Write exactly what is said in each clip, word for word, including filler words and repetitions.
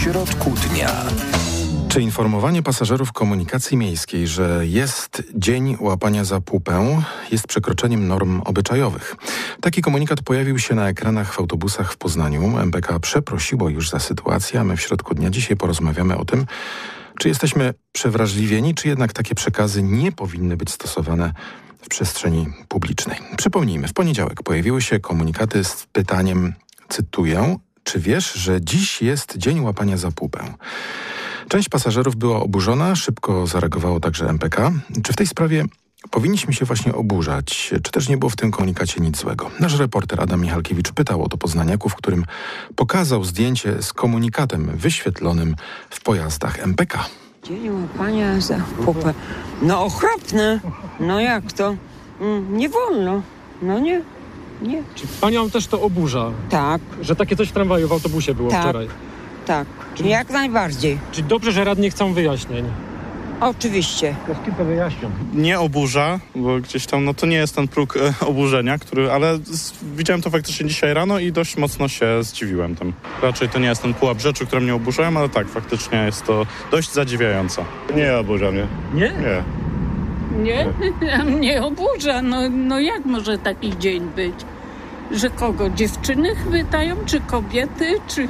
środku dnia. Czy informowanie pasażerów komunikacji miejskiej, że jest dzień łapania za pupę, jest przekroczeniem norm obyczajowych? Taki komunikat pojawił się na ekranach w autobusach w Poznaniu. M P K przeprosiło już za sytuację, a my w środku dnia dzisiaj porozmawiamy o tym, czy jesteśmy przewrażliwieni, czy jednak takie przekazy nie powinny być stosowane w przestrzeni publicznej. Przypomnijmy, w poniedziałek pojawiły się komunikaty z pytaniem, cytuję, czy wiesz, że dziś jest dzień łapania za pupę? Część pasażerów była oburzona, szybko zareagowało także M P K. Czy w tej sprawie powinniśmy się właśnie oburzać? Czy też nie było w tym komunikacie nic złego? Nasz reporter Adam Michalkiewicz pytał o to poznaniaków, w którym pokazał zdjęcie z komunikatem wyświetlonym w pojazdach M P K. Dzień łapania za pupę. No okropne. No jak to? Mm, nie wolno. No nie. Nie. Czy panią też to oburza? Tak. Że takie coś w tramwaju, w autobusie było tak. wczoraj? Tak. Czyli... Jak najbardziej. Czy dobrze, że radni chcą wyjaśnień? Oczywiście. Jest kilka wyjaśnień. Nie oburza, bo gdzieś tam, no to nie jest ten próg e, oburzenia, który, ale z, widziałem to faktycznie dzisiaj rano i dość mocno się zdziwiłem tym. Raczej to nie jest ten pułap rzeczy, które mnie oburzają, ale tak, faktycznie jest to dość zadziwiające. Nie oburza mnie. Nie? Nie. Nie? Mnie oburza. No, no jak może taki dzień być? Że kogo? Dziewczyny chwytają? Czy kobiety? Czy...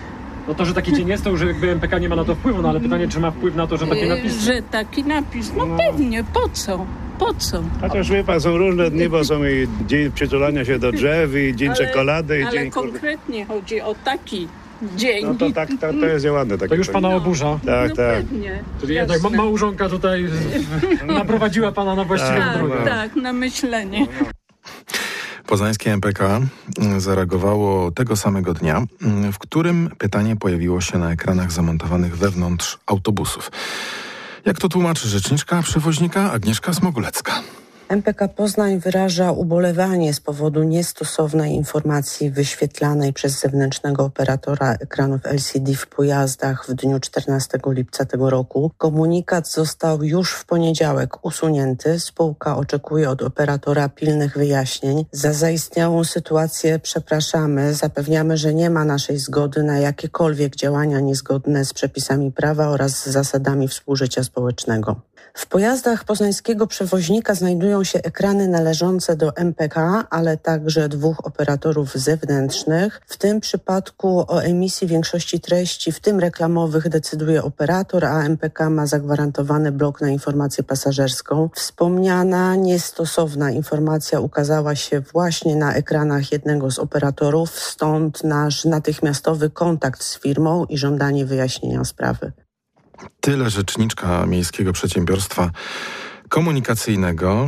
No to, że taki dzień jest, to już jakby M P K nie ma na to wpływu, no ale pytanie, czy ma wpływ na to, że taki napis... Że taki napis. No, no. pewnie. Po co? Po co? Chociaż wie pan, są różne dni, bo są i dzień przytulania się do drzew, i dzień ale, czekolady, i ale dzień... konkretnie chodzi o taki dzień. No to tak, to, to jest nieładne. To już pana no, oburza? Tak, no tak. Pewnie. Czyli jednak ma, małżonka tutaj naprowadziła pana na właściwą tak, drogę. Tak, na myślenie. Poznańskie M P K zareagowało tego samego dnia, w którym pytanie pojawiło się na ekranach zamontowanych wewnątrz autobusów. Jak to tłumaczy rzeczniczka przewoźnika Agnieszka Smogulecka? M P K Poznań wyraża ubolewanie z powodu niestosownej informacji wyświetlanej przez zewnętrznego operatora ekranów L C D w pojazdach w dniu czternastego lipca tego roku. Komunikat został już w poniedziałek usunięty. Spółka oczekuje od operatora pilnych wyjaśnień. Za zaistniałą sytuację przepraszamy. Zapewniamy, że nie ma naszej zgody na jakiekolwiek działania niezgodne z przepisami prawa oraz z zasadami współżycia społecznego. W pojazdach poznańskiego przewoźnika znajdują się ekrany należące do M P K, ale także dwóch operatorów zewnętrznych. W tym przypadku o emisji większości treści, w tym reklamowych, decyduje operator, a M P K ma zagwarantowany blok na informację pasażerską. Wspomniana niestosowna informacja ukazała się właśnie na ekranach jednego z operatorów, stąd nasz natychmiastowy kontakt z firmą i żądanie wyjaśnienia sprawy. Tyle rzeczniczka Miejskiego Przedsiębiorstwa Komunikacyjnego.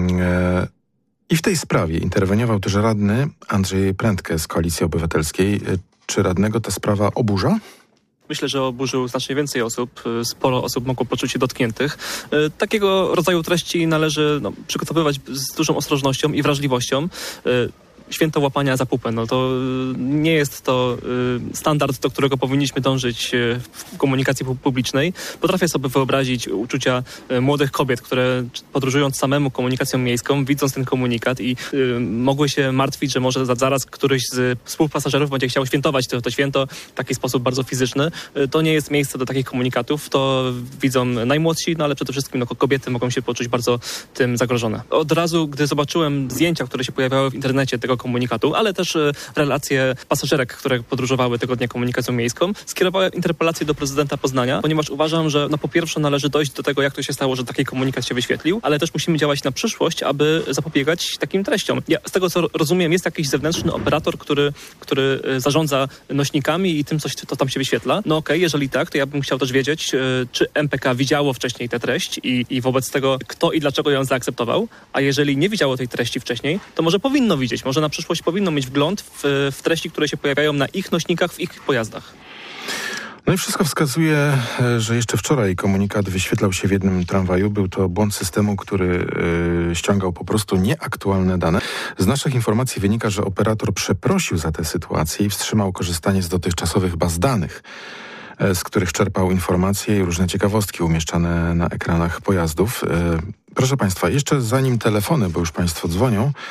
I w tej sprawie interweniował też radny Andrzej Prędke z Koalicji Obywatelskiej. Czy radnego ta sprawa oburza? Myślę, że oburzył znacznie więcej osób. Sporo osób mogło poczuć się dotkniętych. Takiego rodzaju treści należy no, przygotowywać z dużą ostrożnością i wrażliwością. Święto łapania za pupę, no to nie jest to y, standard, do którego powinniśmy dążyć y, w komunikacji publicznej. Potrafię sobie wyobrazić uczucia y, młodych kobiet, które podróżując samemu komunikacją miejską, widząc ten komunikat i y, mogły się martwić, że może za, zaraz któryś z współpasażerów będzie chciał świętować to, to święto w taki sposób bardzo fizyczny. Y, to nie jest miejsce do takich komunikatów. To widzą najmłodsi, no ale przede wszystkim no, kobiety mogą się poczuć bardzo tym zagrożone. Od razu, gdy zobaczyłem zdjęcia, które się pojawiały w internecie tego komunikatu, ale też relacje pasażerek, które podróżowały tego dnia komunikacją miejską, skierowałem interpelację do prezydenta Poznania, ponieważ uważam, że no po pierwsze należy dojść do tego, jak to się stało, że taki komunikat się wyświetlił, ale też musimy działać na przyszłość, aby zapobiegać takim treściom. Ja, z tego co rozumiem, jest jakiś zewnętrzny operator, który, który zarządza nośnikami i tym, coś to tam się wyświetla. No okej, okay, jeżeli tak, to ja bym chciał też wiedzieć, czy M P K widziało wcześniej tę treść i, i wobec tego kto i dlaczego ją zaakceptował, a jeżeli nie widziało tej treści wcześniej, to może powinno widzieć, może na przyszłość powinno mieć wgląd w, w treści, które się pojawiają na ich nośnikach, w ich pojazdach. No i wszystko wskazuje, że jeszcze wczoraj komunikat wyświetlał się w jednym tramwaju. Był to błąd systemu, który y, ściągał po prostu nieaktualne dane. Z naszych informacji wynika, że operator przeprosił za tę sytuację i wstrzymał korzystanie z dotychczasowych baz danych, z których czerpał informacje i różne ciekawostki umieszczane na ekranach pojazdów. Y, proszę Państwa, jeszcze zanim telefony, bo już Państwo dzwonią,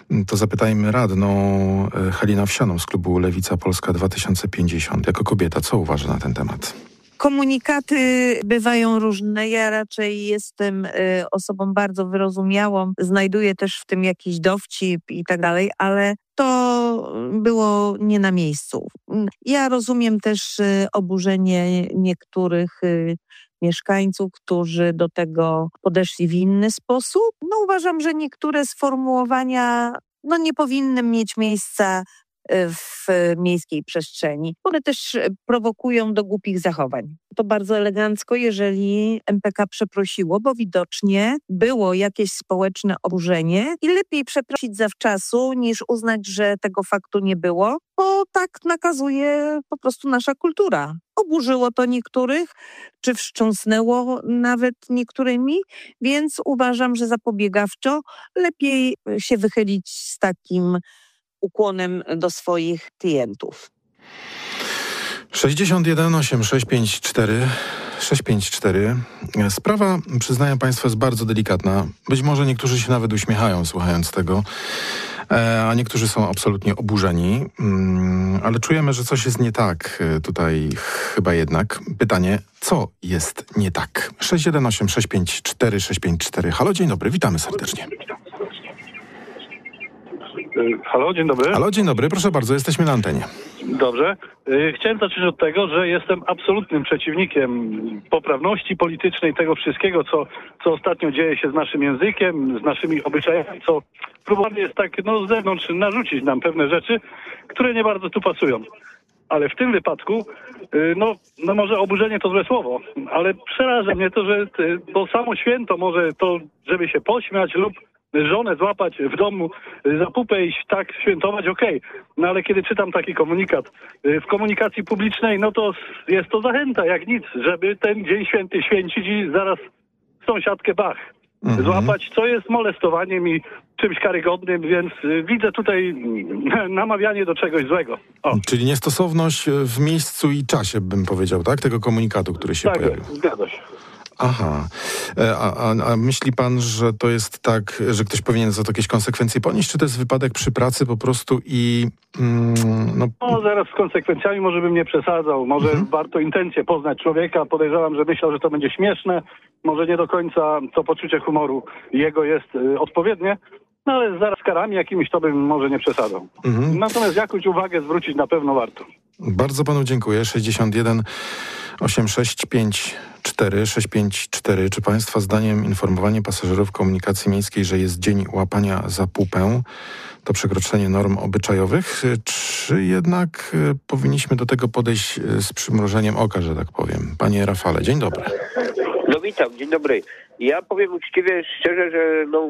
To zapytajmy radną Halinę Owsianą z klubu Lewica Polska dwa tysiące pięćdziesiąt. Jako kobieta, co uważa na ten temat? Komunikaty bywają różne. Ja raczej jestem y, osobą bardzo wyrozumiałą. Znajduję też w tym jakiś dowcip i tak dalej, ale to było nie na miejscu. Ja rozumiem też y, oburzenie niektórych y, mieszkańców, którzy do tego podeszli w inny sposób. No uważam, że niektóre sformułowania no, nie powinny mieć miejsca w miejskiej przestrzeni. One też prowokują do głupich zachowań. To bardzo elegancko, jeżeli M P K przeprosiło, bo widocznie było jakieś społeczne oburzenie i lepiej przeprosić zawczasu, niż uznać, że tego faktu nie było, bo tak nakazuje po prostu nasza kultura. Oburzyło to niektórych, czy wstrząsnęło nawet niektórymi, więc uważam, że zapobiegawczo lepiej się wychylić z takim ukłonem do swoich klientów. sześćdziesiąt jeden osiem sześć pięć cztery sześć pięć cztery. Sprawa, przyznaję Państwu, jest bardzo delikatna. Być może niektórzy się nawet uśmiechają, słuchając tego, a niektórzy są absolutnie oburzeni, ale czujemy, że coś jest nie tak tutaj chyba jednak. Pytanie, co jest nie tak? sześć jeden osiem sześć pięć cztery sześć pięć cztery. Halo, dzień dobry, witamy serdecznie. Halo, dzień dobry. Halo, dzień dobry, proszę bardzo, jesteśmy na antenie. Dobrze. Chciałem zacząć od tego, że jestem absolutnym przeciwnikiem poprawności politycznej, tego wszystkiego, co, co ostatnio dzieje się z naszym językiem, z naszymi obyczajami, co próbowane jest tak no, z zewnątrz narzucić nam pewne rzeczy, które nie bardzo tu pasują. Ale w tym wypadku, no, no może oburzenie to złe słowo, ale przeraża mnie to, że to samo święto może to, żeby się pośmiać lub żonę złapać w domu, za pupę iść tak świętować, okej. Okay. No ale kiedy czytam taki komunikat w komunikacji publicznej, no to jest to zachęta, jak nic, żeby ten Dzień Święty święcić i zaraz sąsiadkę bach. Mhm. Złapać, co jest molestowaniem i czymś karygodnym, więc widzę tutaj namawianie do czegoś złego. O. Czyli niestosowność w miejscu i czasie, bym powiedział, tak? Tego komunikatu, który się tak, pojawił. Zgadza się. Aha. A, a, a myśli pan, że to jest tak, że ktoś powinien za to jakieś konsekwencje ponieść, czy to jest wypadek przy pracy po prostu i... Mm, no... no zaraz z konsekwencjami może bym nie przesadzał. Może mhm. warto intencje poznać człowieka. Podejrzewam, że myślał, że to będzie śmieszne. Może nie do końca to poczucie humoru jego jest y, odpowiednie. No ale zaraz z karami jakimiś to bym może nie przesadzał. Mhm. Natomiast jakąś uwagę zwrócić na pewno warto. Bardzo panu dziękuję. sześćdziesiąt jeden osiem sześć pięć cztery sześć pięć cztery. Czy państwa zdaniem informowanie pasażerów komunikacji miejskiej, że jest dzień łapania za pupę, to przekroczenie norm obyczajowych, czy jednak y, powinniśmy do tego podejść z przymrużeniem oka, że tak powiem? Panie Rafale, dzień dobry. No witam, dzień dobry. Ja powiem uczciwie, szczerze, że no,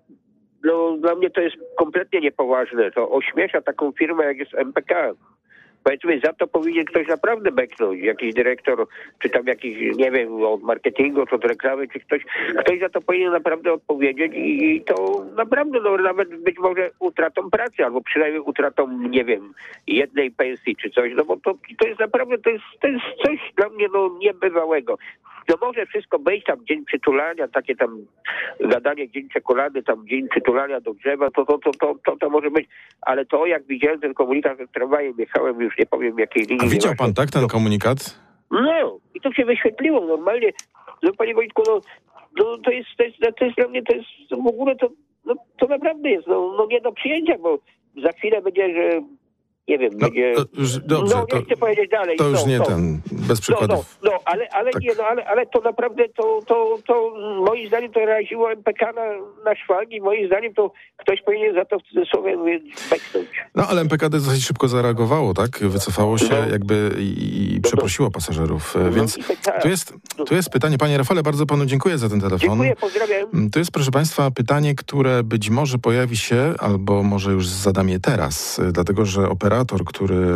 no dla mnie to jest kompletnie niepoważne. To ośmiesza taką firmę, jak jest M P K. Powiedzmy, za to powinien ktoś naprawdę beknąć. Jakiś dyrektor, czy tam jakiś, nie wiem, od marketingu, czy od reklamy, czy ktoś. Ktoś za to powinien naprawdę odpowiedzieć i, i to naprawdę, no nawet być może utratą pracy, albo przynajmniej utratą, nie wiem, jednej pensji, czy coś. No bo to, to jest naprawdę, to jest, to jest coś dla mnie, no, niebywałego. No może wszystko być, tam dzień przytulania, takie tam gadanie, dzień czekolady, tam dzień przytulania do drzewa, to to, to, to, to, to może być, ale to jak widziałem ten komunikat z tramwajem, jechałem, już nie powiem jakiej linii. A widział pan, tak, ten komunikat? No, i to się wyświetliło normalnie. No panie Wojtku, no, no to, jest, to, jest, to jest dla mnie, to jest w ogóle, to, no, to naprawdę jest, no, no nie do przyjęcia, bo za chwilę będzie, że nie wiem, no, będzie... To już, dobrze, no, nie chcę powiedzieć dalej. To już no, nie no, ten, bez przykładów. No, no, no ale, ale tak. nie, no, ale, ale to naprawdę, to, to, to moim zdaniem to raziło M P K na, na szwangi. Moim zdaniem to ktoś powinien za to w cudzysłowie beknąć. No, ale M P K dosyć szybko zareagowało, tak? Wycofało się no. jakby i, i no, przeprosiło pasażerów. No, więc tu jest, tu jest pytanie, panie Rafale, bardzo panu dziękuję za ten telefon. Dziękuję, pozdrawiam. Tu jest, proszę państwa, pytanie, które być może pojawi się, albo może już zadam je teraz, dlatego, że operator, który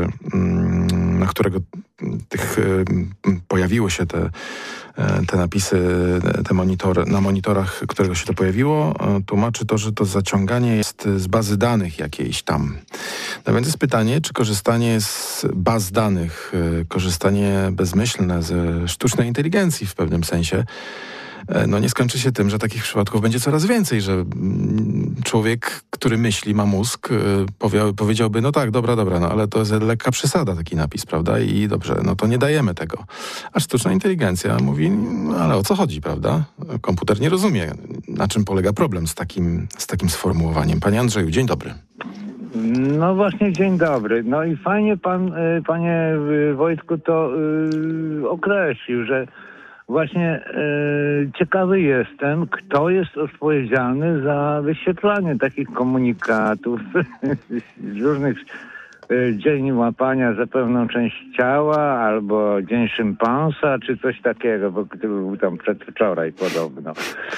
na którego tych pojawiły się te, te napisy, te monitory, na monitorach, którego się to pojawiło, tłumaczy to, że to zaciąganie jest z bazy danych jakiejś tam. No więc jest pytanie, czy korzystanie z baz danych, korzystanie bezmyślne ze sztucznej inteligencji w pewnym sensie no nie skończy się tym, że takich przypadków będzie coraz więcej, że człowiek, który myśli, ma mózg, powie, powiedziałby, no tak, dobra, dobra, no ale to jest lekka przesada taki napis, prawda? I dobrze, no to nie dajemy tego. A sztuczna inteligencja mówi, no ale o co chodzi, prawda? Komputer nie rozumie, na czym polega problem z takim, z takim sformułowaniem. Panie Andrzeju, dzień dobry. No właśnie, dzień dobry. No i fajnie pan, panie Wojtku, to yy, określił, że właśnie yy, ciekawy jestem, kto jest odpowiedzialny za wyświetlanie takich komunikatów z różnych yy, dzień łapania za pewną część ciała, albo dzień szympansa, czy coś takiego, bo który był tam przedwczoraj podobno.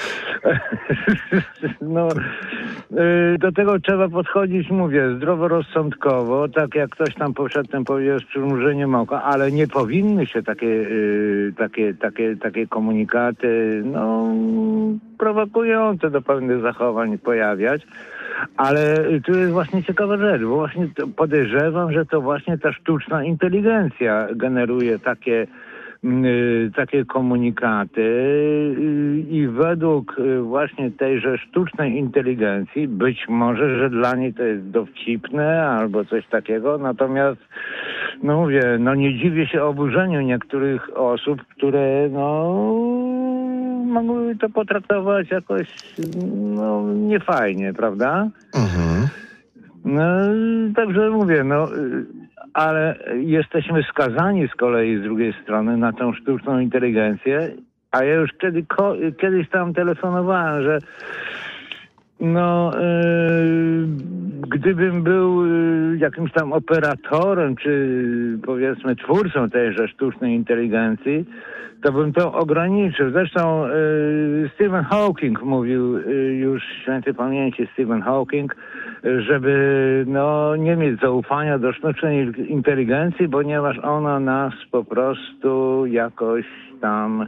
No, yy, do tego trzeba podchodzić, mówię, zdroworozsądkowo, tak jak ktoś tam przedtem powiedział z przymrużeniem oka, ale nie powinny się takie, yy, takie, takie, takie komunikaty, no, prowokujące do pewnych zachowań pojawiać. Ale tu jest właśnie ciekawa rzecz, bo właśnie podejrzewam, że to właśnie ta sztuczna inteligencja generuje takie Yy, takie komunikaty yy, i według yy, właśnie tejże sztucznej inteligencji być może, że dla niej to jest dowcipne albo coś takiego, natomiast no mówię, no nie dziwię się oburzeniu niektórych osób, które no mogły to potraktować jakoś no niefajnie, prawda? Mhm. No także mówię, no ale jesteśmy skazani z kolei z drugiej strony na tą sztuczną inteligencję, a ja już kiedy, ko, kiedyś tam telefonowałem, że no yy, gdybym był yy, jakimś tam operatorem, czy powiedzmy twórcą tejże sztucznej inteligencji, to bym to ograniczył. Zresztą yy, Stephen Hawking mówił, yy, już świętej pamięci Stephen Hawking, yy, żeby no, nie mieć zaufania do sztucznej inteligencji, ponieważ ona nas po prostu jakoś tam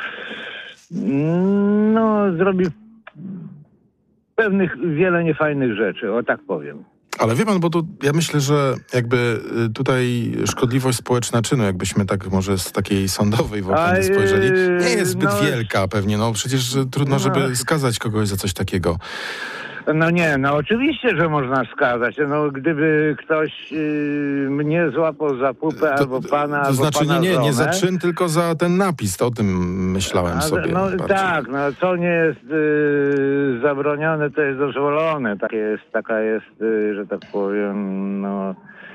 no, zrobi pewnych wiele niefajnych rzeczy, o tak powiem. Ale wie pan, bo to ja myślę, że jakby tutaj szkodliwość społeczna czynu, jakbyśmy tak może z takiej sądowej w opinie spojrzeli, nie jest zbyt no, wielka pewnie. No przecież trudno, no, żeby skazać kogoś za coś takiego. No nie, no oczywiście, że można skazać. No gdyby ktoś yy, mnie złapał za pupę to, albo pana, to albo znaczy pana nie, nie, żonę, nie za czyn, tylko za ten napis. To o tym myślałem a, sobie. No bardziej. tak, no co nie jest yy, zabronione, to jest dozwolone. Takie jest, taka jest, yy, że tak powiem, no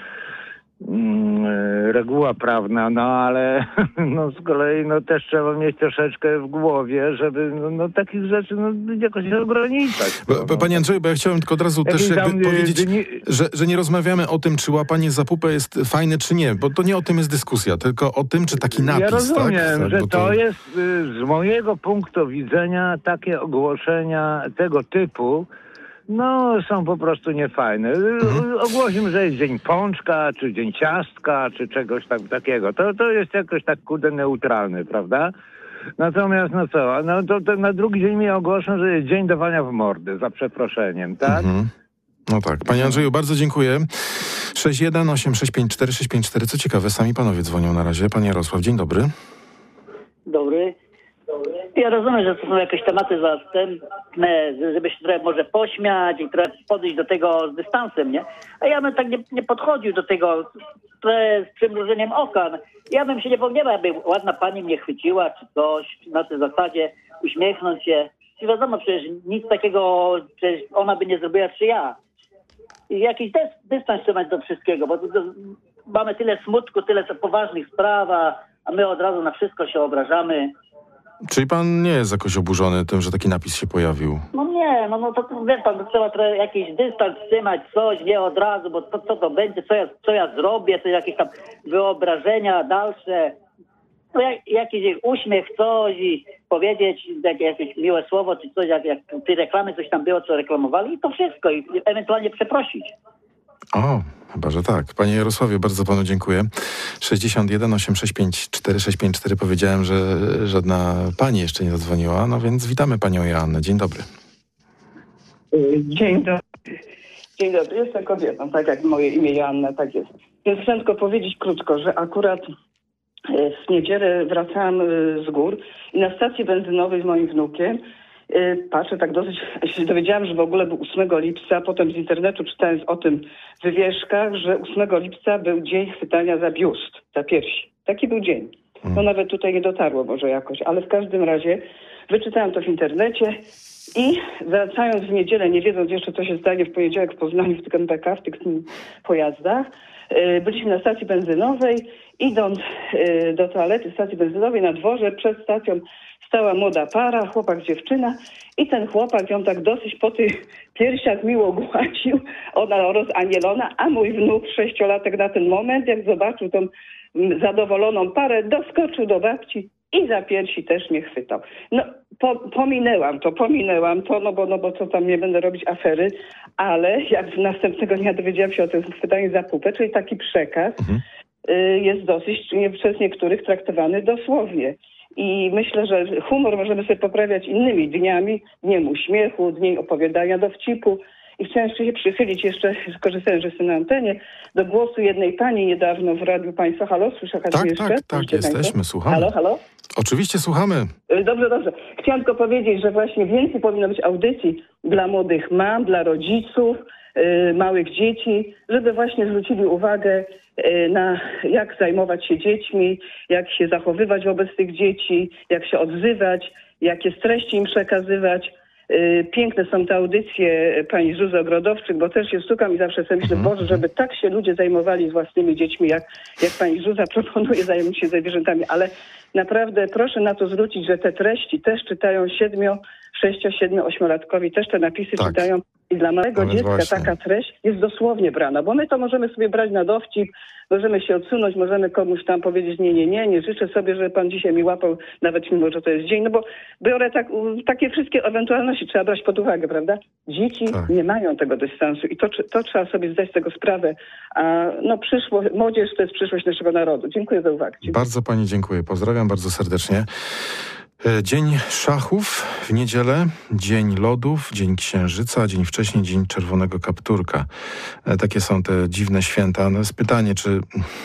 Yy, reguła prawna, no ale no z kolei no też trzeba mieć troszeczkę w głowie, żeby no, no takich rzeczy no jakoś ograniczać. Bo, bo, panie Andrzeju, bo ja chciałem tylko od razu też jakby tam, powiedzieć, dni... że, że nie rozmawiamy o tym, czy łapanie za pupę jest fajne, czy nie, bo to nie o tym jest dyskusja, tylko o tym, czy taki napis, ja rozumiem, tak? że to... to jest y, z mojego punktu widzenia takie ogłoszenia tego typu no, są po prostu niefajne. Mhm. Ogłosimy, że jest dzień pączka, czy dzień ciastka, czy czegoś tak, takiego. To, to jest jakoś tak kurde neutralny, prawda? Natomiast, no co, no to, to na drugi dzień mi ogłoszą, że jest dzień dawania w mordy, za przeproszeniem, tak? Mhm. No tak. Panie Andrzeju, bardzo dziękuję. sześć jeden osiem sześć pięć cztery sześć pięć cztery. Co ciekawe, sami panowie dzwonią na razie. Panie Jarosław, dzień dobry. Dobry. Ja rozumiem, że to są jakieś tematy zastępne, żeby się trochę może pośmiać i trochę podejść do tego z dystansem, nie? A ja bym tak nie, nie podchodził do tego trochę z przymrużeniem oka. Ja bym się nie pogniewał, jakby ładna pani mnie chwyciła czy coś na tej zasadzie, uśmiechnąć się. I wiadomo, przecież nic takiego, przecież ona by nie zrobiła, czy ja. I jakiś dys, dystans trzeba mieć do wszystkiego, bo to, to, mamy tyle smutku, tyle poważnych spraw, a, a my od razu na wszystko się obrażamy. Czyli pan nie jest jakoś oburzony tym, że taki napis się pojawił? No nie, no, no to, to wie pan, to trzeba trochę jakiś dystans trzymać, coś, nie od razu, bo to, co to będzie, co ja, co ja zrobię, to jakieś tam wyobrażenia dalsze, no jak, jakiś uśmiech, coś i powiedzieć jak, jakieś miłe słowo, czy coś, jak, jak tej reklamy coś tam było, co reklamowali i to wszystko i ewentualnie przeprosić. O, chyba, że tak. Panie Jarosławie, bardzo panu dziękuję. sześćdziesiąt jeden osiemset sześćdziesiąt pięć cztery sześć pięć cztery. Powiedziałem, że żadna pani jeszcze nie zadzwoniła, no więc witamy panią Joannę. Dzień dobry. Dzień dobry. Dzień dobry. Jestem kobietą, tak jak moje imię Joanna, tak jest. Więc chcę tylko powiedzieć krótko, że akurat w niedzielę wracałam z gór i na stacji benzynowej z moim wnukiem patrzę, tak dosyć się dowiedziałam, że w ogóle był ósmego lipca, potem z internetu czytając o tym w wywieszkach, że ósmego lipca był dzień chwytania za biust, za piersi. Taki był dzień. No nawet tutaj nie dotarło może jakoś, ale w każdym razie wyczytałam to w internecie i wracając w niedzielę, nie wiedząc jeszcze co się stanie w poniedziałek w Poznaniu w tych M P K, w tych pojazdach, byliśmy na stacji benzynowej, idąc do toalety stacji benzynowej na dworze przed stacją stała młoda para, chłopak, dziewczyna i ten chłopak ją tak dosyć po tych piersiach miło gładził, ona rozanielona, a mój wnuk sześciolatek na ten moment, jak zobaczył tą zadowoloną parę, doskoczył do babci i za piersi też mnie chwytał. No po, pominęłam to, pominęłam to, no bo, no bo co tam, nie będę robić afery, ale jak następnego dnia dowiedziałam się o tym chwytaniu za pupę, czyli taki przekaz mhm. y, jest dosyć nie, przez niektórych traktowany dosłownie. I myślę, że humor możemy sobie poprawiać innymi dniami, dniem uśmiechu, dniem opowiadania dowcipu. I chciałam się przychylić jeszcze, korzystając, że jestem na antenie, do głosu jednej pani niedawno w Radiu Państwa. Halo, słyszacie tak, jeszcze? Tak, tak, tak, jesteśmy, państwo? Słuchamy. Halo, halo? Oczywiście słuchamy. Dobrze, dobrze. Chciałam tylko powiedzieć, że właśnie więcej powinno być audycji dla młodych mam, dla rodziców, yy, małych dzieci, żeby właśnie zwrócili uwagę yy, na jak zajmować się dziećmi, jak się zachowywać wobec tych dzieci, jak się odzywać, jakie treści im przekazywać. Piękne są te audycje pani Zuzy Ogrodowczyk, bo też się stukam i zawsze sobie myślę, Boże, żeby tak się ludzie zajmowali z własnymi dziećmi, jak, jak pani Zuza proponuje zająć się zwierzętami. Ale naprawdę proszę na to zwrócić, że te treści też czytają siedmiu, sześcio, siedmiu, ośmiolatkowi, też te napisy tak. czytają. I dla małego dziecka właśnie. Taka treść jest dosłownie brana, bo my to możemy sobie brać na dowcip, możemy się odsunąć, możemy komuś tam powiedzieć nie, nie, nie, nie życzę sobie, żeby pan dzisiaj mi łapał, nawet mimo, że to jest dzień, no bo biorę tak, takie wszystkie ewentualności trzeba brać pod uwagę, prawda? Dzieci tak. nie mają tego dystansu i to, to trzeba sobie zdać z tego sprawę, a no przyszłość, młodzież to jest przyszłość naszego narodu. Dziękuję za uwagę. Dziękuję. Bardzo pani dziękuję, pozdrawiam bardzo serdecznie. Dzień szachów w niedzielę, dzień lodów, dzień księżyca, dzień wcześniej dzień czerwonego kapturka. Takie są te dziwne święta. No jest pytanie, czy,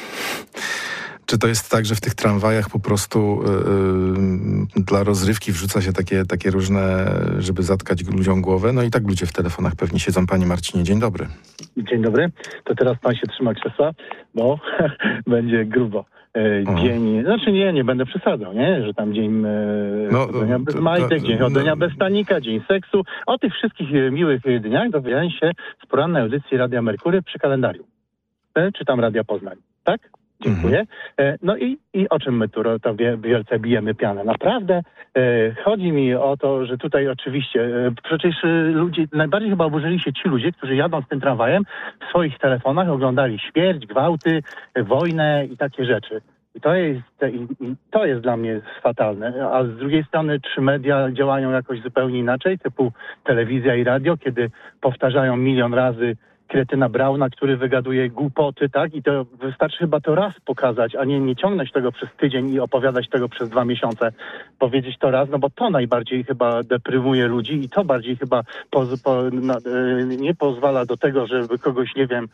czy to jest tak, że w tych tramwajach po prostu yy, dla rozrywki wrzuca się takie, takie różne, żeby zatkać ludziom głowę. No i tak ludzie w telefonach pewnie siedzą. Panie Marcinie, dzień dobry. Dzień dobry. To teraz pan się trzyma krzesła, bo będzie grubo. Dzień, znaczy nie, nie będę przesadzał, nie, że tam dzień e, no, chodzenia bez majtek, dzień chodzenia no, bez stanika, dzień seksu. O tych wszystkich miłych dniach dowiedziałem się z porannej audycji Radia Merkury przy kalendarium. E, czytam Radia Poznań, tak? Dziękuję. E, no i, i o czym my tu to wielce bijemy pianę? Naprawdę e, chodzi mi o to, że tutaj oczywiście e, przecież ludzie, najbardziej chyba oburzyli się ci ludzie, którzy jadąc tym tramwajem w swoich telefonach oglądali śmierć, gwałty, e, wojnę i takie rzeczy. I to jest, i, i to jest dla mnie fatalne. A z drugiej strony czy media działają jakoś zupełnie inaczej, typu telewizja i radio, kiedy powtarzają milion razy kretyna Brauna, który wygaduje głupoty, tak? I to wystarczy chyba to raz pokazać, a nie, nie ciągnąć tego przez tydzień i opowiadać tego przez dwa miesiące. Powiedzieć to raz, no bo to najbardziej chyba deprymuje ludzi i to bardziej chyba poz, po, na, nie pozwala do tego, żeby kogoś, nie wiem,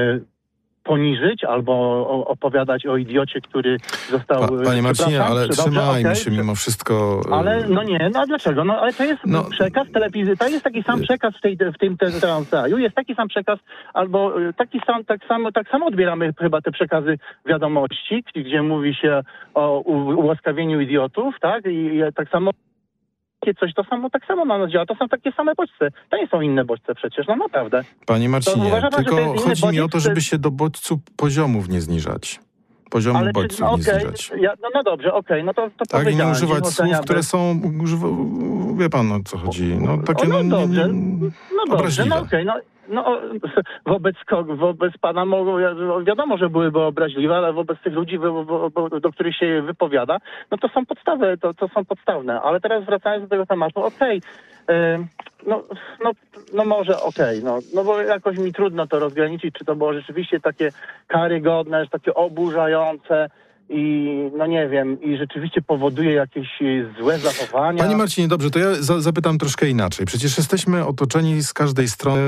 poniżyć albo opowiadać o idiocie, który został... Pa, panie Marcinie, ale trzymajmy okay, się mimo wszystko... Ale no nie, no a dlaczego? No ale to jest no, przekaz telewizji, to jest taki sam przekaz w, tej, w tym transaju, jest taki sam przekaz, albo taki sam, tak samo, tak samo odbieramy chyba te przekazy wiadomości, gdzie mówi się o ułaskawieniu idiotów, tak? I, i tak samo coś, to samo tak samo na nas działa. To są takie same bodźce. To nie są inne bodźce przecież, no naprawdę. Panie Marcinie, uważa, tylko chodzi mi o to, żeby się do bodźców poziomów nie zniżać. Poziomu ale bodźców czy, no, nie okay, zniżać. Ja, no, no dobrze, okej, okay, no to, to tak, i nie używać słów, bez... które są, wie pan o co chodzi, no takie no, no, dobrze, no, no dobrze, no okej, okay, no No, wobec kogo? Wobec pana mogą, wiadomo, że byłyby obraźliwe, ale wobec tych ludzi, do których się wypowiada, no to są podstawy, to, to są podstawne. Ale teraz wracając do tego tematu, okej, okay, no, no, no może okej, okay, no, no bo jakoś mi trudno to rozgraniczyć, czy to było rzeczywiście takie karygodne, takie oburzające. i no nie wiem, i rzeczywiście powoduje jakieś złe zachowania. Panie Marcinie, dobrze, to ja za, zapytam troszkę inaczej. Przecież jesteśmy otoczeni z każdej strony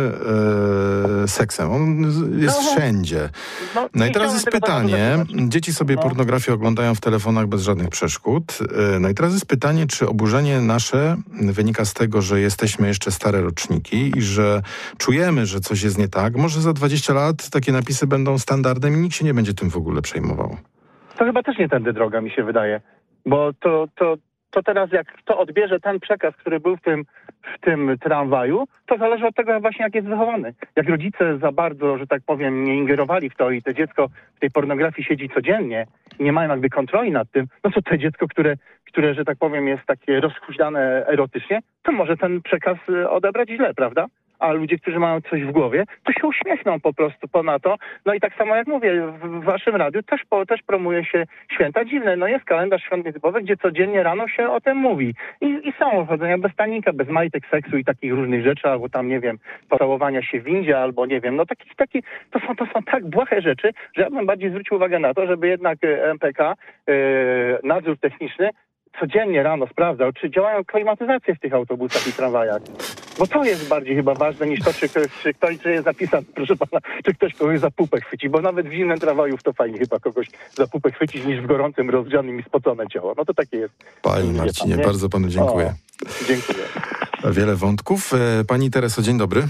e, seksem. On jest no, wszędzie. No, no i teraz jest pytanie, dzieci sobie no. pornografię oglądają w telefonach bez żadnych przeszkód. E, no i teraz jest pytanie, czy oburzenie nasze wynika z tego, że jesteśmy jeszcze stare roczniki i że czujemy, że coś jest nie tak. Może za dwadzieścia lat takie napisy będą standardem i nikt się nie będzie tym w ogóle przejmował. To chyba też nie tędy droga, mi się wydaje. Bo to, to, to teraz jak kto odbierze ten przekaz, który był w tym, w tym tramwaju, to zależy od tego właśnie, jak jest wychowany. Jak rodzice za bardzo, że tak powiem, nie ingerowali w to i to dziecko w tej pornografii siedzi codziennie i nie mają jakby kontroli nad tym, no to to dziecko, które, które że tak powiem, jest takie rozhuślane erotycznie, to może ten przekaz odebrać źle, prawda? A ludzie, którzy mają coś w głowie, to się uśmiechną po prostu ponadto. No i tak samo jak mówię, w waszym radiu też, po, też promuje się święta dziwne. No jest kalendarz świąt nietypowych, gdzie codziennie rano się o tym mówi. I, i są chodzenia bez stanika, bez majtek, seksu i takich różnych rzeczy, albo tam, nie wiem, pocałowania się w windzie, albo nie wiem, no taki, taki, to są, to są tak błahe rzeczy, że ja bym bardziej zwrócił uwagę na to, żeby jednak M P K, yy, nadzór techniczny, codziennie rano sprawdzał, czy działają klimatyzacje w tych autobusach i tramwajach. Bo to jest bardziej chyba ważne niż to, czy, czy ktoś czy jest zapisany, proszę pana, czy ktoś kogoś za pupę chwyci, bo nawet w zimnym tramwajów to fajnie chyba kogoś za pupę chwycić niż w gorącym, rozgrzanym i spocone ciało. No to takie jest. Panie Marcinie, pan, bardzo panu dziękuję. O, dziękuję. Wiele wątków. Pani Tereso, dzień dobry.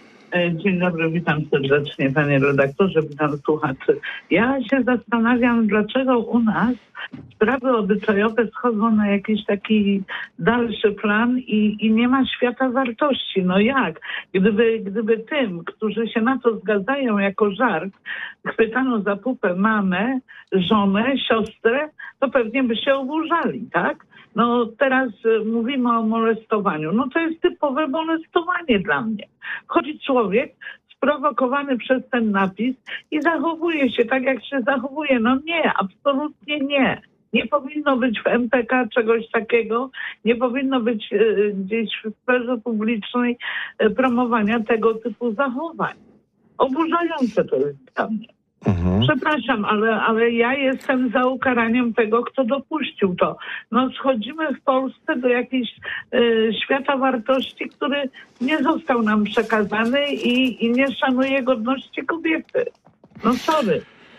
Dzień dobry, witam serdecznie panie redaktorze, witam słuchaczy. Ja się zastanawiam, dlaczego u nas sprawy obyczajowe schodzą na jakiś taki dalszy plan i, i nie ma świata wartości. No jak? Gdyby, gdyby tym, którzy się na to zgadzają jako żart, chwytano za pupę mamę, żonę, siostrę, to pewnie by się oburzali, tak? No teraz mówimy o molestowaniu. No to jest typowe molestowanie dla mnie. Chodzi człowiek sprowokowany przez ten napis i zachowuje się tak, jak się zachowuje. No nie, absolutnie nie. Nie powinno być w M P K czegoś takiego. Nie powinno być y, gdzieś w sferze publicznej y, promowania tego typu zachowań. Oburzające to jest dla mnie. Mhm. Przepraszam, ale, ale ja jestem za ukaraniem tego, kto dopuścił to. No schodzimy w Polsce do jakiejś y, świata wartości, który nie został nam przekazany i, i nie szanuje godności kobiety. No sorry.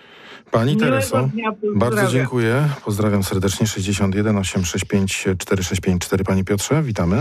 Pani Tereso, bardzo dziękuję. Pozdrawiam serdecznie. sześćdziesiąt jeden osiemset sześćdziesiąt pięć czterysta sześćdziesiąt pięć cztery. Panie Piotrze, witamy.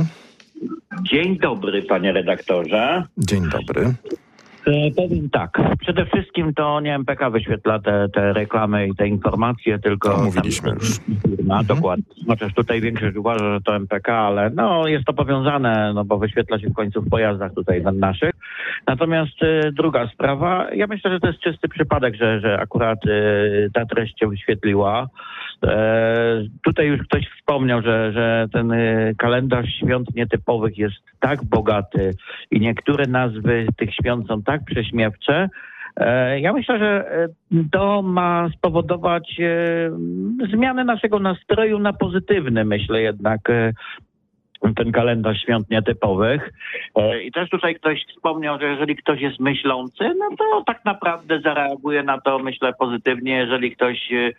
Dzień dobry, panie redaktorze. Dzień dobry. E, powiem tak, przede wszystkim to nie M P K wyświetla te, te reklamy i te informacje, tylko... To mówiliśmy tam, już. Firma, mhm. Dokładnie. Chociaż tutaj większość uważa, że to M P K, ale no jest to powiązane, no bo wyświetla się w końcu w pojazdach tutaj naszych. Natomiast e, druga sprawa, ja myślę, że to jest czysty przypadek, że, że akurat e, ta treść się wyświetliła. E, tutaj już ktoś wspomniał, że, że ten e, kalendarz świąt nietypowych jest tak bogaty i niektóre nazwy tych świąt są tak prześmiewcze. E, ja myślę, że to ma spowodować e, zmianę naszego nastroju na pozytywny, myślę jednak. E, ten kalendarz świąt nietypowych. I też tutaj ktoś wspomniał, że jeżeli ktoś jest myślący, no to tak naprawdę zareaguje na to, myślę, pozytywnie. Jeżeli ktoś e,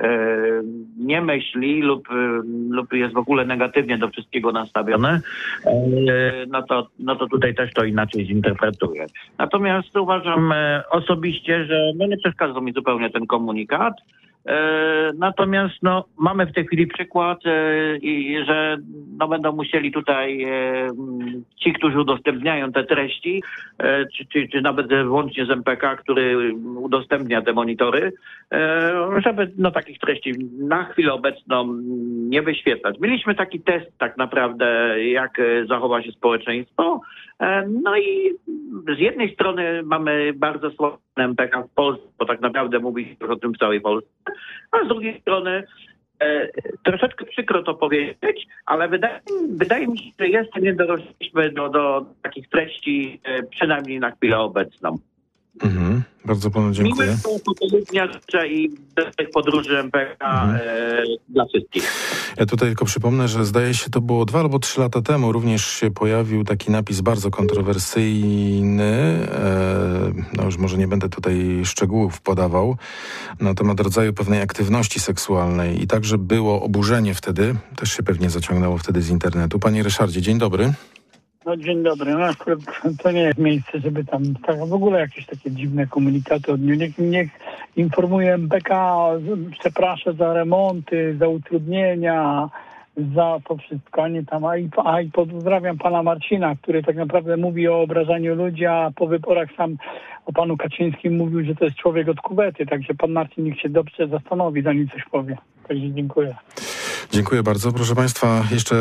nie myśli lub, lub jest w ogóle negatywnie do wszystkiego nastawiony, e, no, to, no to tutaj też to inaczej zinterpretuje. Natomiast uważam e, osobiście, że no nie przeszkadza mi zupełnie ten komunikat. E, natomiast no, mamy w tej chwili przykład, e, i, że no, będą musieli tutaj e, ci, którzy udostępniają te treści, e, czy, czy, czy nawet włącznie z M P K, który udostępnia te monitory, e, żeby no, takich treści na chwilę obecną nie wyświetlać. Mieliśmy taki test tak naprawdę, jak zachowa się społeczeństwo. E, no i z jednej strony mamy bardzo słabe M P K w Polsce, bo tak naprawdę mówi się już o tym w całej Polsce, a z drugiej strony e, troszeczkę przykro to powiedzieć, ale wydaje, wydaje mi się, że jeszcze nie dorośliśmy do, do takich treści, e, przynajmniej na chwilę obecną. Mhm. Bardzo panu dziękuję. Miłego popołudnia i tych podróży M P K mhm. e, dla wszystkich. Ja tutaj tylko przypomnę, że zdaje się to było dwa albo trzy lata temu również się pojawił taki napis bardzo kontrowersyjny. E, no już może nie będę tutaj szczegółów podawał na temat rodzaju pewnej aktywności seksualnej i także było oburzenie wtedy, też się pewnie zaciągnęło wtedy z internetu. Panie Ryszardzie, dzień dobry. No dzień dobry. No akurat to nie jest miejsce, żeby tam tak, w ogóle jakieś takie dziwne komunikaty od niech, niech informuje M P K, przepraszam za remonty, za utrudnienia, za to wszystko, a nie tam. A i, a i pozdrawiam pana Marcina, który tak naprawdę mówi o obrażaniu ludzi, a po wyborach sam o panu Kaczyńskim mówił, że to jest człowiek od kuwety. Także pan Marcin niech się dobrze zastanowi, zanim coś powie. Także dziękuję. Dziękuję bardzo. Proszę państwa, jeszcze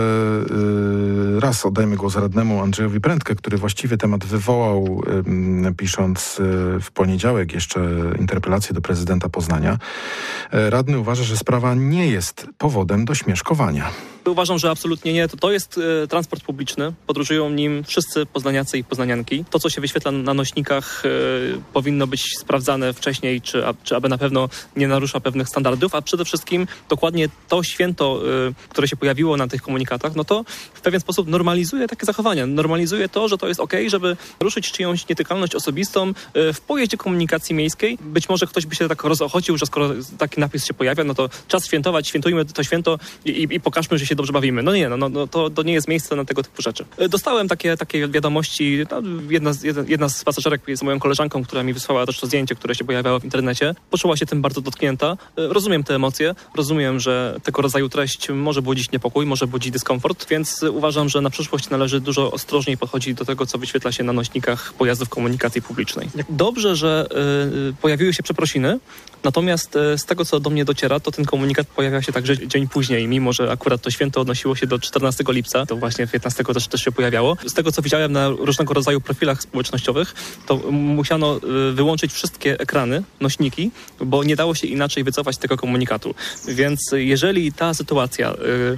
yy, raz oddajmy głos radnemu Andrzejowi Prędkę, który właściwie temat wywołał, yy, pisząc yy, w poniedziałek jeszcze interpelację do prezydenta Poznania. Yy, radny uważa, że sprawa nie jest powodem do śmieszkowania. Uważam, że absolutnie nie. To, to jest e, transport publiczny. Podróżują nim wszyscy poznaniacy i poznanianki. To, co się wyświetla na nośnikach, e, powinno być sprawdzane wcześniej, czy, a, czy aby na pewno nie narusza pewnych standardów, a przede wszystkim dokładnie to święto, e, które się pojawiło na tych komunikatach, no to w pewien sposób normalizuje takie zachowania. Normalizuje to, że to jest okej, żeby ruszyć czyjąś nietykalność osobistą e, w pojeździe komunikacji miejskiej. Być może ktoś by się tak rozochocił, że skoro taki napis się pojawia, no to czas świętować, świętujmy to święto i, i pokażmy, że się dobrze bawimy. No nie, no, no to, to nie jest miejsce na tego typu rzeczy. Dostałem takie, takie wiadomości, no, jedna, z, jedna z pasażerek jest moją koleżanką, która mi wysłała też to zdjęcie, które się pojawiało w internecie. Poczuła się tym bardzo dotknięta. Rozumiem te emocje, rozumiem, że tego rodzaju treść może budzić niepokój, może budzić dyskomfort, więc uważam, że na przyszłość należy dużo ostrożniej podchodzić do tego, co wyświetla się na nośnikach pojazdów komunikacji publicznej. Dobrze, że y, pojawiły się przeprosiny, natomiast y, z tego, co do mnie dociera, to ten komunikat pojawia się także dzień później, mimo że akurat to święto odnosiło się do czternastego lipca, to właśnie piętnastego też, też się pojawiało. Z tego, co widziałem na różnego rodzaju profilach społecznościowych, to musiano y, wyłączyć wszystkie ekrany, nośniki, bo nie dało się inaczej wycofać tego komunikatu. Więc jeżeli ta sytuacja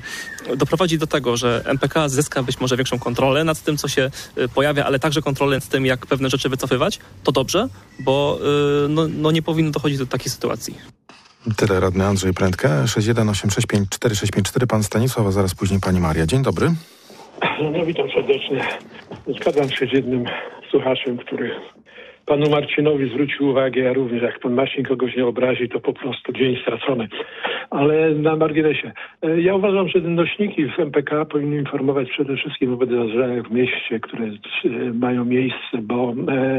y, doprowadzi do tego, że M P K zyska być może większą kontrolę nad tym, co się y, pojawia, ale także kontrolę nad tym, jak pewne rzeczy wycofywać, to dobrze, bo y, no, no nie powinno dochodzić do takiej sytuacji. Tyle radny Andrzej Prędkę. sześć jeden osiem sześć pięć cztery sześć pięć cztery. Pan Stanisław, a zaraz później pani Maria. Dzień dobry. No witam serdecznie. Zgadzam się z jednym słuchaczem, który panu Marcinowi zwrócił uwagę. Ja również, jak pan Marcin kogoś nie obrazi, to po prostu dzień stracony. Ale na marginesie. Ja uważam, że nośniki w M P K powinny informować przede wszystkim o wydarzeniach w mieście, które mają miejsce, bo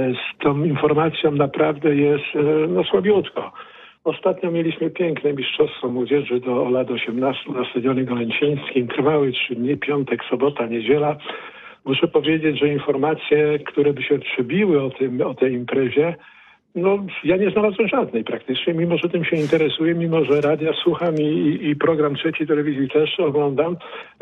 z tą informacją naprawdę jest no, słabiutko. Ostatnio mieliśmy piękne mistrzostwo młodzieży do lat osiemnastu na Stadionie Golęcieńskim. Trwały trzy dni, piątek, sobota, niedziela. Muszę powiedzieć, że informacje, które by się przebiły o tym, o tej imprezie, no ja nie znalazłem żadnej praktycznie, mimo że tym się interesuję, mimo że radia słucham i, i program Trzeci Telewizji też oglądam.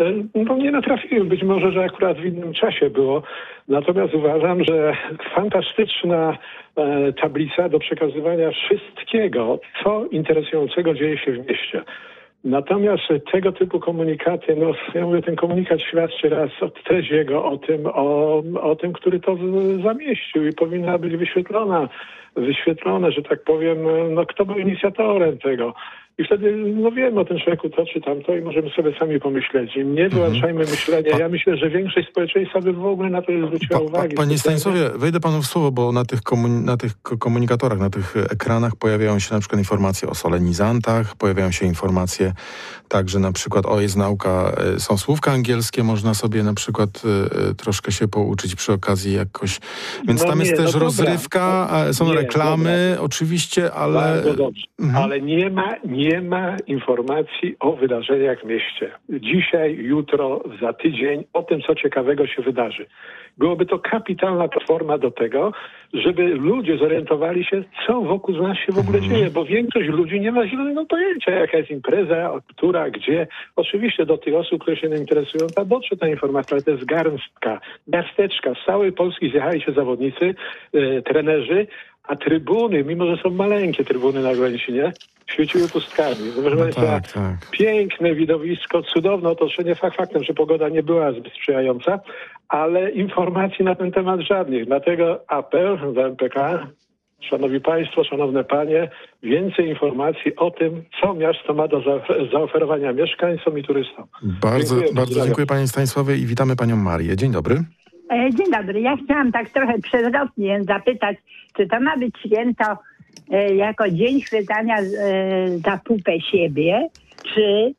No nie natrafiłem, być może, że akurat w innym czasie było. Natomiast uważam, że fantastyczna e, tablica do przekazywania wszystkiego, co interesującego dzieje się w mieście. Natomiast tego typu komunikaty, no ja mówię, ten komunikat świadczy raz o treści jego, o tym, o, o tym, który to zamieścił i powinna być wyświetlona, wyświetlone, że tak powiem, no kto był inicjatorem tego. I wtedy, no wiemy o tym człowieku to czy tamto i możemy sobie sami pomyśleć. I nie wyłączajmy mhm. myślenia. Ja myślę, że większość społeczeństwa by w ogóle na to nie zwróciła pa, uwagi. Pa, panie Stanisławie, wejdę panu w słowo, bo na tych, komun- na tych komunikatorach, na tych ekranach pojawiają się na przykład informacje o solenizantach, pojawiają się informacje także na przykład o jest nauka, są słówka angielskie, można sobie na przykład y, troszkę się pouczyć przy okazji jakoś. Więc no tam nie, jest też no rozrywka, dobra. są nie, reklamy dobra. oczywiście, ale... Bardzo dobrze. Mhm. Ale nie ma, nie ma informacji o wydarzeniach w mieście. Dzisiaj, jutro, za tydzień, o tym, co ciekawego się wydarzy. Byłoby to kapitalna platforma do tego, żeby ludzie zorientowali się, co wokół nas się w ogóle Mhm. dzieje, bo większość ludzi nie ma zielonego pojęcia, jaka jest impreza, która, gdzie. Oczywiście do tych osób, które się tym interesują, ta dotrze ta informacja, ale to jest garstka, garsteczka. Z całej Polski zjechali się zawodnicy, e, trenerzy, a trybuny, mimo że są maleńkie trybuny na Golęcinie, świeciły pustkami. Proszę No Państwa, tak, tak. piękne widowisko, cudowne otoczenie, fakt faktem, że pogoda nie była zbyt sprzyjająca, ale informacji na ten temat żadnych. Dlatego apel do M P K, Szanowni Państwo, Szanowne Panie, więcej informacji o tym, co miasto ma do zaoferowania mieszkańcom i turystom. Bardzo dziękuję, bardzo dziękuję Panie Stanisławie i witamy Panią Marię. Dzień dobry. Dzień dobry. Ja chciałam tak trochę przewrotnie zapytać, czy to ma być święto e, jako dzień chwytania e, za pupę siebie, czy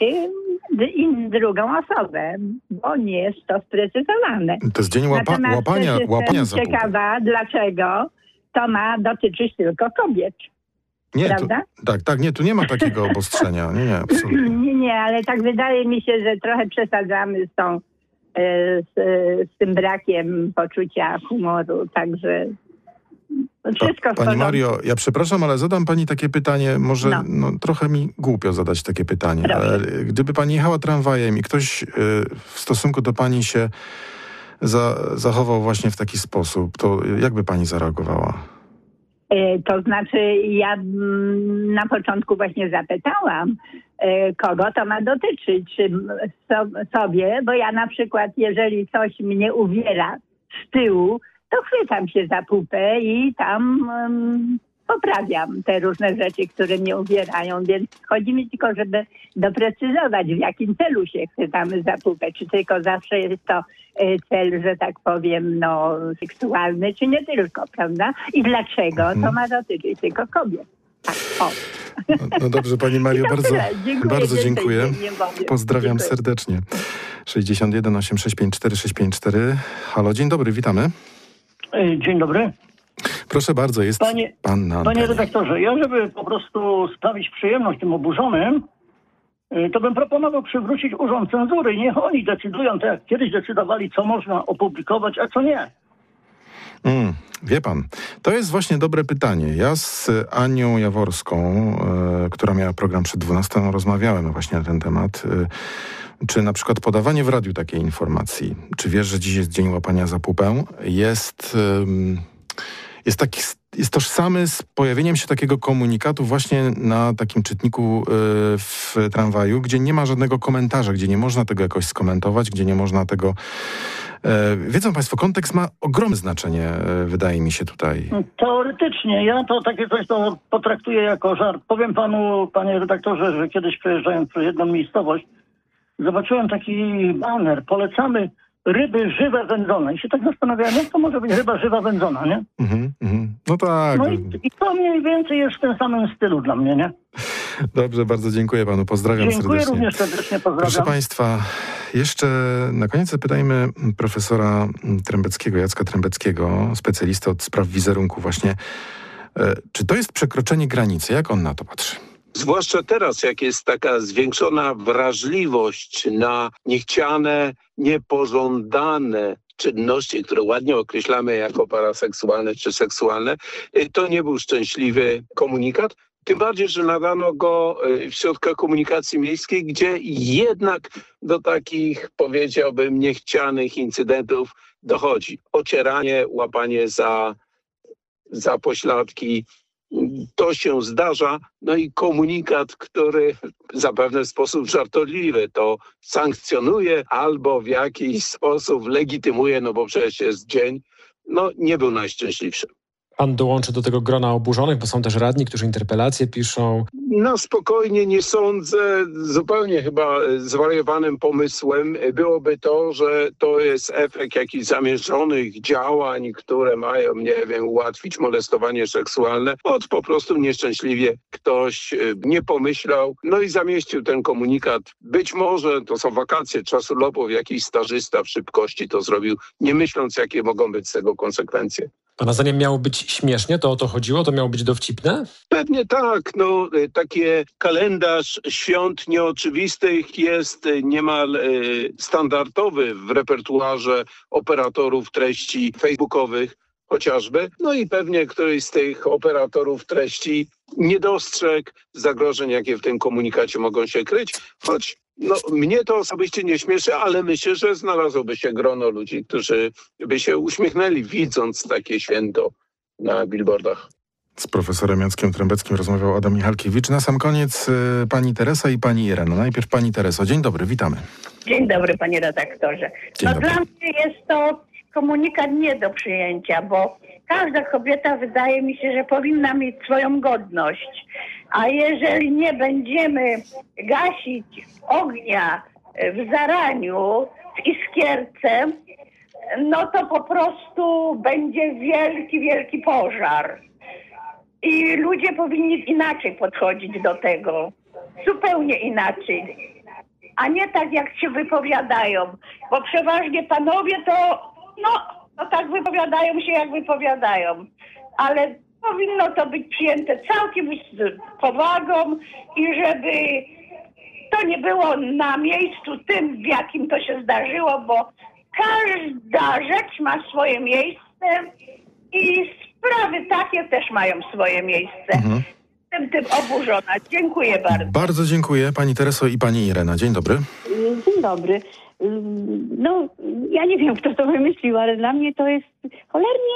e, in, drugą osobę, bo nie jest to sprecyzowane. To jest dzień łapa, łapania, łapania za pupę. Ciekawa, dlaczego to ma dotyczyć tylko kobiet. Nie, prawda? Tu, tak, tak, nie, tu nie ma takiego obostrzenia. Nie, nie, absolutnie. Nie, nie, ale tak wydaje mi się, że trochę przesadzamy z tą Z, z tym brakiem poczucia humoru, także wszystko w Pani Mario, ja przepraszam, ale zadam Pani takie pytanie, może no. No, trochę mi głupio zadać takie pytanie, Proszę. ale gdyby Pani jechała tramwajem i ktoś y, w stosunku do Pani się za, zachował właśnie w taki sposób, to jak by Pani zareagowała? To znaczy, ja na początku właśnie zapytałam, kogo to ma dotyczyć, czy sobie, bo ja na przykład, jeżeli coś mnie uwiera z tyłu, to chwytam się za pupę i tam um, poprawiam te różne rzeczy, które mnie uwierają, więc chodzi mi tylko, żeby doprecyzować, w jakim celu się chwytamy za pupę, czy tylko zawsze jest to cel, że tak powiem, no seksualny, czy nie tylko, prawda? I dlaczego to ma dotyczyć tylko kobiet. Tak, o. No, no dobrze, Pani Mario, bardzo dziękuję. Bardzo dziękuję. Pozdrawiam dziękuję. serdecznie. sześćdziesiąt jeden osiemdziesiąt sześć pięćdziesiąt cztery sześćset pięćdziesiąt cztery. Halo, dzień dobry, witamy. Dzień dobry. Proszę bardzo, jest panie, pan na Panie redaktorze, ja żeby po prostu sprawić przyjemność tym oburzonym, to bym proponował przywrócić urząd cenzury. Niech oni decydują, tak jak kiedyś decydowali, co można opublikować, a co nie. Mm, wie pan, to jest właśnie dobre pytanie. Ja z Anią Jaworską, y, która miała program przed dwunastą, rozmawiałem właśnie na ten temat. Y, czy na przykład podawanie w radiu takiej informacji, czy wiesz, że dziś jest dzień łapania za pupę, jest... Y, Jest, taki, jest tożsamy z pojawieniem się takiego komunikatu właśnie na takim czytniku y, w tramwaju, gdzie nie ma żadnego komentarza, gdzie nie można tego jakoś skomentować, gdzie nie można tego... Y, wiedzą Państwo, kontekst ma ogromne znaczenie, y, wydaje mi się tutaj. Teoretycznie. Ja to takie coś to potraktuję jako żart. Powiem Panu, Panie redaktorze, że kiedyś przejeżdżając przez jedną miejscowość, zobaczyłem taki baner. Polecamy ryby żywe wędzone. I się tak zastanawiałem, jak to może być ryba żywa wędzona, nie? Mm-hmm, mm-hmm. No tak. No i, i to mniej więcej jest w tym samym stylu dla mnie, nie? Dobrze, bardzo dziękuję Panu. Pozdrawiam dziękuję serdecznie. Dziękuję również serdecznie, pozdrawiam. Proszę Państwa, jeszcze na koniec zapytajmy profesora Trębeckiego, Jacka Trębeckiego, specjalistę od spraw wizerunku właśnie. Czy to jest przekroczenie granicy? Jak on na to patrzy? Zwłaszcza teraz, jak jest taka zwiększona wrażliwość na niechciane, niepożądane czynności, które ładnie określamy jako paraseksualne czy seksualne, to nie był szczęśliwy komunikat. Tym bardziej, że nadano go w środkach komunikacji miejskiej, gdzie jednak do takich, powiedziałbym, niechcianych incydentów dochodzi. Ocieranie, łapanie za, za pośladki, to się zdarza, no i komunikat, który zapewne w sposób żartobliwy to sankcjonuje albo w jakiś sposób legitymuje, no bo przecież jest dzień, no nie był najszczęśliwszy. Pan dołączy do tego grona oburzonych, bo są też radni, którzy interpelacje piszą. No spokojnie, nie sądzę, zupełnie chyba zwariowanym pomysłem byłoby to, że to jest efekt jakichś zamierzonych działań, które mają, nie wiem, ułatwić molestowanie seksualne. Od po prostu nieszczęśliwie ktoś nie pomyślał, no i zamieścił ten komunikat. Być może to są wakacje czasu urlopów, jakiś stażysta w szybkości to zrobił, nie myśląc, jakie mogą być z tego konsekwencje. Pana zdaniem miało być śmiesznie? To o to chodziło? To miało być dowcipne? Pewnie tak. No, takie kalendarz świąt nieoczywistych jest niemal standardowy w repertuarze operatorów treści facebookowych chociażby. No i pewnie któryś z tych operatorów treści nie dostrzegł zagrożeń, jakie w tym komunikacie mogą się kryć, choć no, mnie to osobiście nie śmieszy, ale myślę, że znalazłoby się grono ludzi, którzy by się uśmiechnęli, widząc takie święto na billboardach. Z profesorem Jackiem Trębeckim rozmawiał Adam Michalkiewicz. Na sam koniec y, pani Teresa i pani Irena. Najpierw pani Tereso. Dzień dobry, witamy. Dzień dobry, panie redaktorze. Dzień no dobry. Dla mnie jest to komunikat nie do przyjęcia, bo każda kobieta, wydaje mi się, że powinna mieć swoją godność. A jeżeli nie będziemy gasić ognia w zaraniu, w iskierce, no to po prostu będzie wielki, wielki pożar. I ludzie powinni inaczej podchodzić do tego. Zupełnie inaczej. A nie tak, jak się wypowiadają. Bo przeważnie panowie to, no, no tak wypowiadają się, jak wypowiadają. Ale powinno to być przyjęte całkiem z powagą i żeby to nie było na miejscu tym, w jakim to się zdarzyło, bo każda rzecz ma swoje miejsce i sprawy takie też mają swoje miejsce. Mhm. Jestem tym oburzona. Dziękuję bardzo. Bardzo dziękuję pani Tereso i pani Irena. Dzień dobry. Dzień dobry. No, ja nie wiem, kto to wymyślił, ale dla mnie to jest cholernie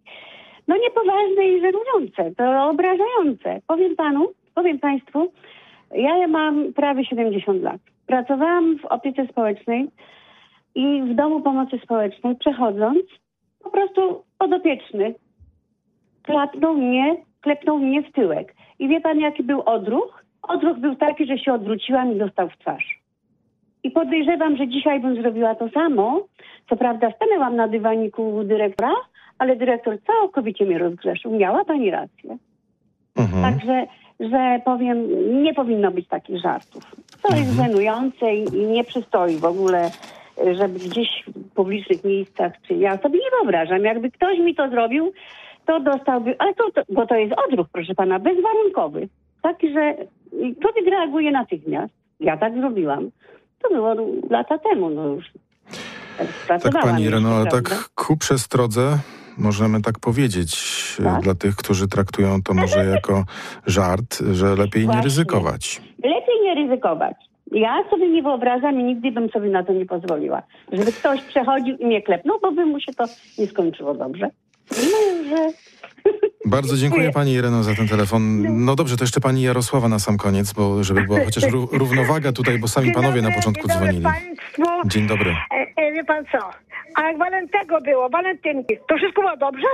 no niepoważne i żenujące, to obrażające. Powiem panu, powiem państwu, ja mam prawie siedemdziesiąt lat. Pracowałam w opiece społecznej i w domu pomocy społecznej, przechodząc, po prostu podopieczny klepnął mnie, klepnął mnie w tyłek. I wie pan, jaki był odruch? Odruch był taki, że się odwróciłam i dostał w twarz. I podejrzewam, że dzisiaj bym zrobiła to samo. Co prawda stanęłam na dywaniku u dyrektora, ale dyrektor całkowicie mnie rozgrzeszył. Miała pani rację. Mhm. Także, że powiem, nie powinno być takich żartów. To mhm. jest żenujące i, i nie przystoi w ogóle, żeby gdzieś w publicznych miejscach, czy ja sobie nie wyobrażam, jakby ktoś mi to zrobił, to dostałby, ale to, to bo to jest odruch, proszę pana, bezwarunkowy. Taki, że człowiek reaguje natychmiast. Ja tak zrobiłam. To było lata temu, no już. Tak, pani Ireno, ale tak ku przestrodze możemy tak powiedzieć tak? Dla tych, którzy traktują to może jako żart, że lepiej Właśnie. nie ryzykować. Lepiej nie ryzykować. Ja sobie nie wyobrażam i nigdy bym sobie na to nie pozwoliła. Żeby ktoś przechodził i mnie klepnął, bo by mu się to nie skończyło dobrze. No, że... Bardzo dziękuję pani Ireno za ten telefon. No dobrze, to jeszcze pani Jarosława na sam koniec, bo żeby była chociaż równowaga tutaj, bo sami panowie na początku dzwonili. Dzień dobry. E, e, wie pan co? A jak walentego było, walentynki, to wszystko było dobrze?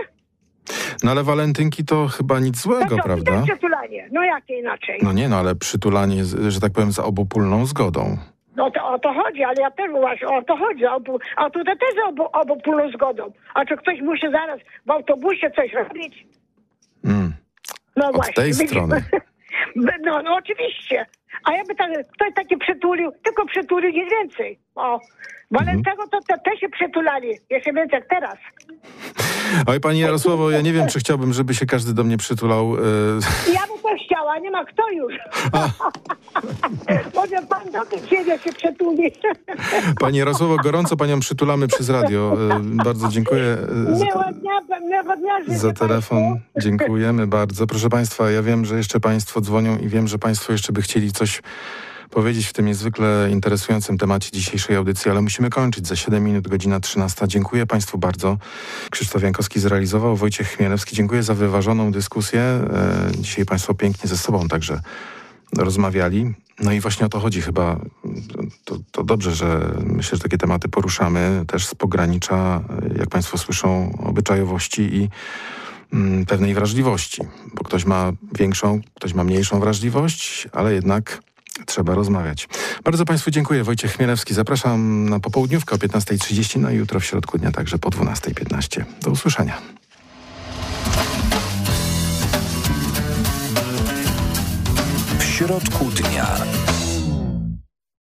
No ale walentynki to chyba nic złego, no to, prawda? To przytulanie, no jakie inaczej? No nie, no ale przytulanie, że tak powiem, za obopólną zgodą. No to o to chodzi, ale ja też właśnie o to chodzi. A tutaj też obu, obopólną zgodą. A czy ktoś musi zaraz w autobusie coś robić? Mm. No Od właśnie. tej strony. No, no oczywiście. A ja by tak, ktoś taki przytulił, tylko przytulił, nic więcej. O, walentego to, to też się przytulali, jeszcze więcej jak teraz. Oj, pani Jarosławo, ja nie wiem, czy chciałbym, żeby się każdy do mnie przytulał. Y... Ja bym też chciała, nie ma kto już. Może pan do tych siebie się przytuli. Pani Jarosławo, gorąco panią przytulamy przez radio. Y, bardzo dziękuję za, za telefon. Dziękujemy bardzo. Proszę państwa, ja wiem, że jeszcze państwo dzwonią i wiem, że państwo jeszcze by chcieli coś powiedzieć w tym niezwykle interesującym temacie dzisiejszej audycji, ale musimy kończyć. Za siedem minut, godzina trzynasta. Dziękuję państwu bardzo. Krzysztof Jankowski zrealizował, Wojciech Chmielewski. Dziękuję za wyważoną dyskusję. E, dzisiaj państwo pięknie ze sobą także rozmawiali. No i właśnie o to chodzi chyba. To, to dobrze, że myślę, że takie tematy poruszamy też z pogranicza, jak państwo słyszą, obyczajowości i mm, pewnej wrażliwości. Bo ktoś ma większą, ktoś ma mniejszą wrażliwość, ale jednak trzeba rozmawiać. Bardzo państwu dziękuję. Wojciech Chmielewski. Zapraszam na popołudniówkę o piętnasta trzydzieści, no i jutro w środku dnia także po dwunasta piętnaście. Do usłyszenia. W środku dnia.